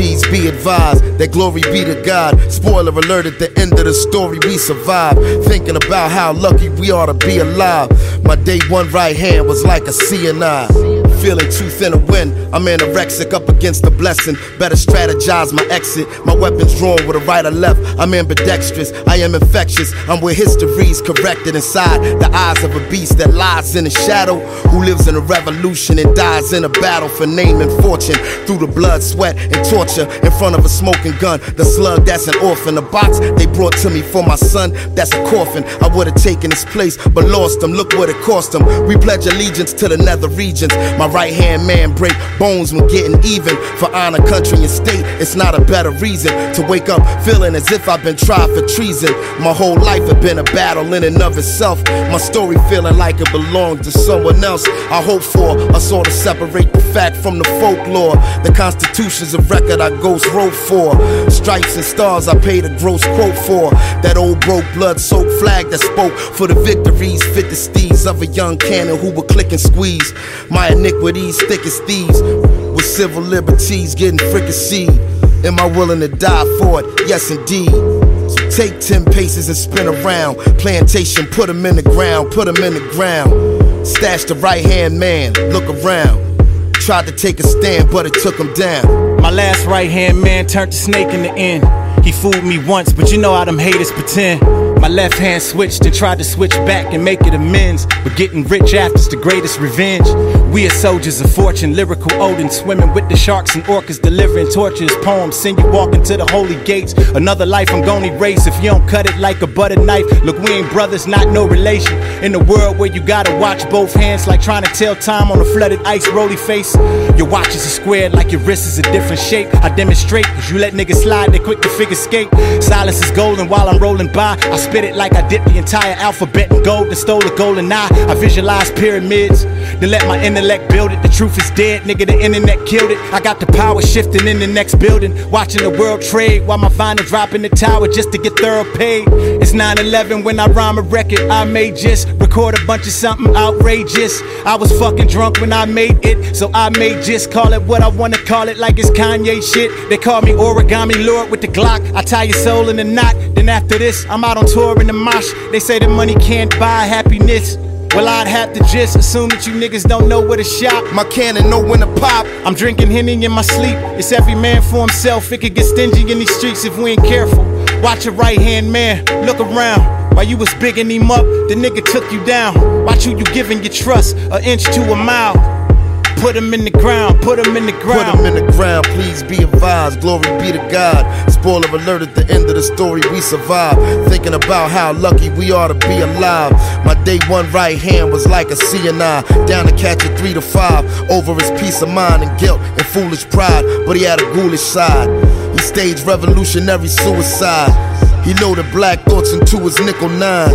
please be advised that glory be to God. Spoiler alert, at the end of the story we survive. Thinking about how lucky we are to be alive. My day one right hand was like a CNI. Feeling too thin to win, I'm anorexic up against the blessing. Better strategize my exit. My weapon's drawn with a right or left. I'm ambidextrous, I am infectious. I'm where history's corrected inside the eyes of a beast that lies in the shadow, who lives in a revolution and dies in a battle for name and fortune. Through the blood, sweat, and torture in front of a smoking gun. The slug that's an orphan. The box they brought to me for my son, that's a coffin. I would've taken his place, but lost him. Look what it cost him. We pledge allegiance to the nether regions. My right hand man break bones when getting even. For honor, country, and state, it's not a better reason to wake up feeling as if I've been tried for treason. My whole life had been a battle in and of itself. My story feeling like it belonged to someone else. I hope for us all to separate the fact from the folklore. The Constitution's a record I ghost wrote for. Stripes and stars I paid a gross quote for. That old broke blood-soaked flag that spoke for the victories. Fit the steeds of a young cannon who would click and squeeze. My iniquities thick as thieves, with civil liberties getting fricasseed. Am I willing to die for it? Yes indeed. So take 10 paces and spin around. Plantation, put him in the ground, put him in the ground. Stash the right hand man, look around. Tried to take a stand, but it took him down. My last right hand man turned to snake in the end. He fooled me once, but you know how them haters pretend. My left hand switched and tried to switch back and make it amends. But getting rich after's the greatest revenge. We are soldiers of fortune, lyrical Odin, swimming with the sharks and orcas, delivering torturous poems. Send you walking to the holy gates. Another life I'm gonna erase if you don't cut it like a butter knife. Look, we ain't brothers, not no relation. In a world where you gotta watch both hands, like trying to tell time on a flooded ice roly face. Your watch is a square like your wrist is a different shape. I demonstrate, cause you let niggas slide, they quick to figure skate. Silence is golden while I'm rolling by. I spit it like I dipped the entire alphabet in gold and stole a golden eye. I visualize pyramids, then let my intellect build it. The truth is dead, nigga, the internet killed it. I got the power shifting in the next building, watching the world trade while my vinyl drop in the tower just to get thorough paid. It's 9/11 when I rhyme a record. I may just record a bunch of something outrageous. I was fucking drunk when I made it, so I may just call it what I wanna call it, like it's Kanye shit. They call me Origami Lord with the Glock. I tie your soul in a knot, then after this I'm out on tour in the mosh. They say that money can't buy happiness. Well, I'd have to just assume that you niggas don't know where to shop. My cannon know when to pop. I'm drinking Henny in my sleep. It's every man for himself. It could get stingy in these streets if we ain't careful. Watch your right hand man, look around. While you was bigging him up, the nigga took you down. Watch who you giving your trust, an inch to a mile. Put him in the ground, put him in the ground. Put him in the ground, please be advised. Glory be to God. Spoiler alert, at the end of the story we survive. Thinking about how lucky we are to be alive. My day one right hand was like a CNI. Down to catch it 3 to 5. Over his peace of mind and guilt and foolish pride. But he had a ghoulish side. He staged revolutionary suicide. He loaded black thoughts into his nickel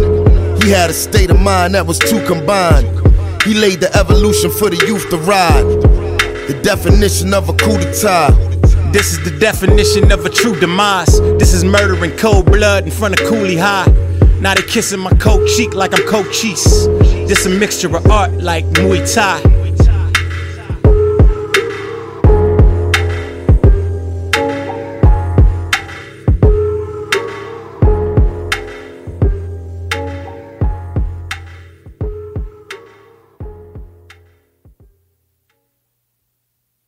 9. He had a state of mind that was two combined. He laid the evolution for the youth to ride. The definition of a coup d'etat. This is the definition of a true demise. This is murder in cold blood in front of Coolie High. Now they kissing my coat cheek like I'm Cochise. This a mixture of art like Muay Thai.